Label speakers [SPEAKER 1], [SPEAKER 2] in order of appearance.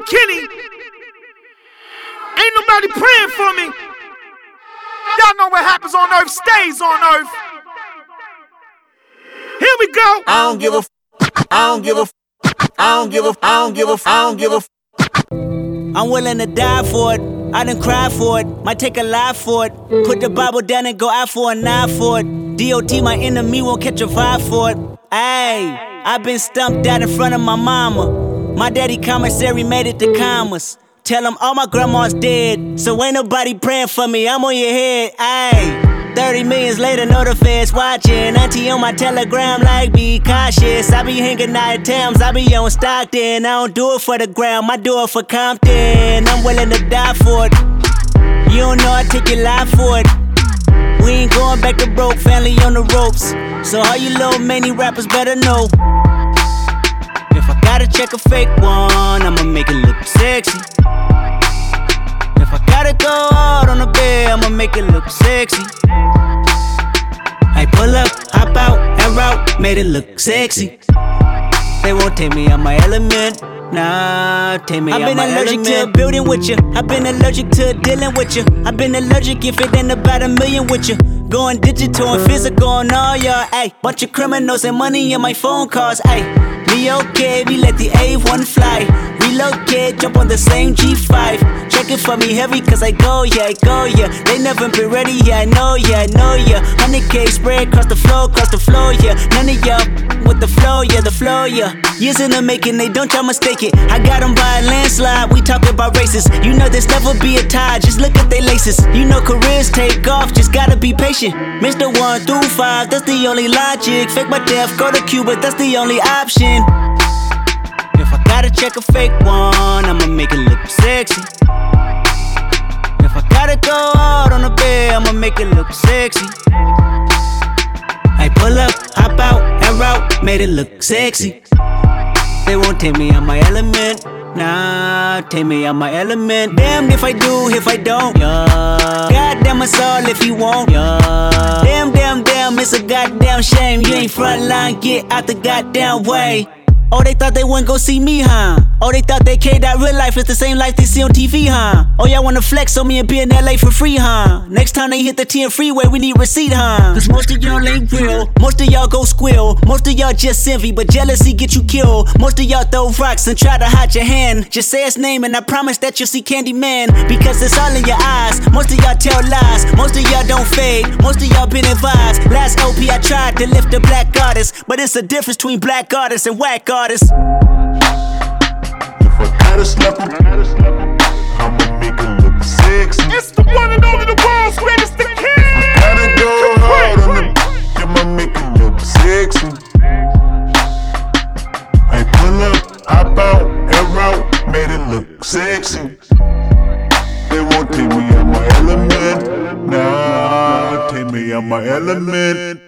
[SPEAKER 1] Kenny. Ain't nobody praying for me. Y'all know what happens on earth stays on earth. Here we go.
[SPEAKER 2] I don't give a f. I don't give a f. I don't give a f. I don't give a f. I don't give a f.
[SPEAKER 3] I'm willing to die for it. I done cried for it. Might take a life for it. Put the Bible down and go out for a knife for it. DOT, my enemy, won't catch a vibe for it. Ayy, I been stumped out in front of my mama. My daddy commissary made it to commas. Tell him all my grandma's dead, so ain't nobody praying for me, I'm on your head, ayy. 30 millions later, know the feds watching. Auntie on my telegram like, be cautious. I be hanging out at Thames, I be on Stockton. I don't do it for the gram, I do it for Compton. I'm willing to die for it. You don't know I take your life for it. We ain't going back to broke, family on the ropes. So all you little many rappers better know. If I gotta check a fake one, I'ma make it look sexy. If I gotta go hard on the bed, I'ma make it look sexy. I pull up, hop out, and route, made it look sexy. They won't take me out my element. Nah, take me out my element. I've been allergic to building with you. I've been allergic to dealing with you. I've been allergic if it ain't about $1 million with you. Going digital and physical on all y'all, ayy. Bunch of criminals and money in my phone calls, ayy. We okay, we let the A1 fly. Relocate, jump on the same G5. Check it for me heavy, cause I go, yeah. They never been ready, yeah, I know, yeah. 100K spread across the floor, yeah. None of y'all with the flow, yeah. Years in the making, they don't try mistake it. I got them by a landslide, we talking about races. You know there's never be a tie, just look at they laces. You know careers take off, just gotta be patient. Mr. 1 through 5, that's the only logic. Fake my death, go to Cuba, that's the only option. If I gotta check a fake one, I'ma make it look sexy. If I gotta go hard on the bed, I'ma make it look sexy. I pull up, hop out, and route, made it look sexy. They won't take me out my element. Nah, take me out my element. Damn if I do, if I don't, yeah. Goddamn us all if you won't, yeah. Damn, it's a goddamn shame. You ain't frontline, get out the goddamn way. Oh, they thought they wouldn't go see me, huh? Oh, they thought they cared that real life is the same life they see on TV, huh? Oh, y'all wanna flex on me and be in LA for free, huh? Next time they hit the 10 freeway, we need receipt, huh? Cause most of y'all ain't real, most of y'all go squill. Most of y'all just envy, but jealousy get you killed. Most of y'all throw rocks and try to hide your hand. Just say his name and I promise that you'll see Candyman. Because it's all in your eyes, most of y'all tell lies. Most of y'all don't fade, most of y'all been advised. Last OP I tried to lift a black artist, but it's a difference between black artists and whack artists.
[SPEAKER 2] If I gotta slap him, I'ma make it look sexy.
[SPEAKER 1] It's the one and only, the world's greatest, the king.
[SPEAKER 2] If I gotta go hard on the I'ma make it look sexy. I pull up, hop out, and route, made it look sexy. They won't take me out my element. Nah, take me out my element.